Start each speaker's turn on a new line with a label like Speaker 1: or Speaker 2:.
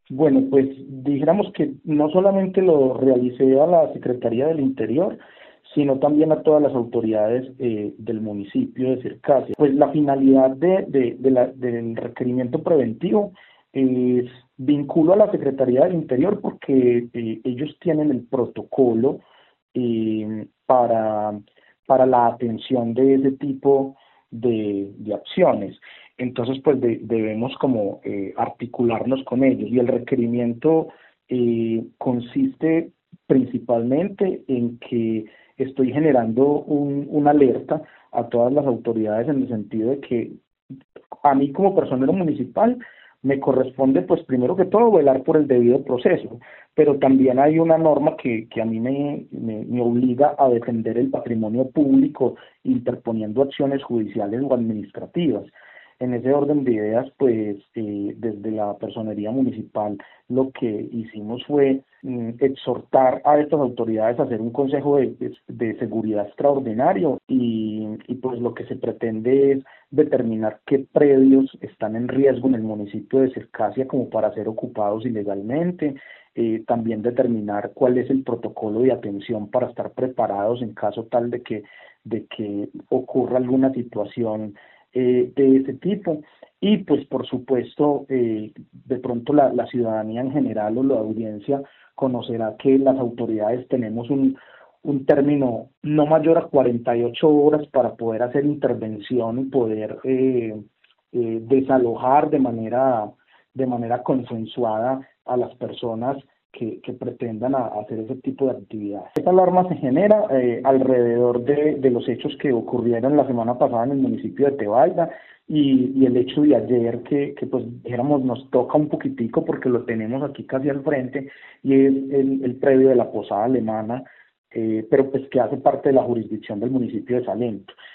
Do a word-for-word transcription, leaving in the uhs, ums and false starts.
Speaker 1: Bueno, pues dijéramos que no solamente lo realicé a la Secretaría del Interior, sino también a todas las autoridades eh, del municipio de Circasia. Pues la finalidad de, de- de la- del requerimiento preventivo es vinculo a la Secretaría del Interior porque eh, ellos tienen el protocolo eh, para, para la atención de ese tipo de, de acciones. Entonces, pues de- debemos como eh, articularnos con ellos y el requerimiento eh, consiste principalmente en que estoy generando un, una alerta a todas las autoridades en el sentido de que a mí como personero municipal me corresponde, pues primero que todo, velar por el debido proceso, pero también hay una norma que, que a mí me, me, me obliga a defender el patrimonio público interponiendo acciones judiciales o administrativas. En ese orden de ideas, pues eh, desde la personería municipal lo que hicimos fue mm, exhortar a estas autoridades a hacer un consejo de, de, de seguridad extraordinario y, y pues lo que se pretende es determinar qué predios están en riesgo en el municipio de Circasia como para ser ocupados ilegalmente, eh, también determinar cuál es el protocolo de atención para estar preparados en caso tal de que, de que ocurra alguna situación eh, de ese tipo. Y pues por supuesto, eh, de pronto la, la ciudadanía en general o la audiencia conocerá que las autoridades tenemos un, un término no mayor a cuarenta y ocho horas para poder hacer intervención y poder eh, eh, desalojar de manera, de manera consensuada a las personas que, que pretendan a, a hacer ese tipo de actividades. Esta alarma se genera eh, alrededor de, de los hechos que ocurrieron la semana pasada en el municipio de Tebaida y, y el hecho de ayer que, que pues dijéramos nos toca un poquitico porque lo tenemos aquí casi al frente y es el, el predio de la Posada Alemana, eh, pero pues que hace parte de la jurisdicción del municipio de Salento.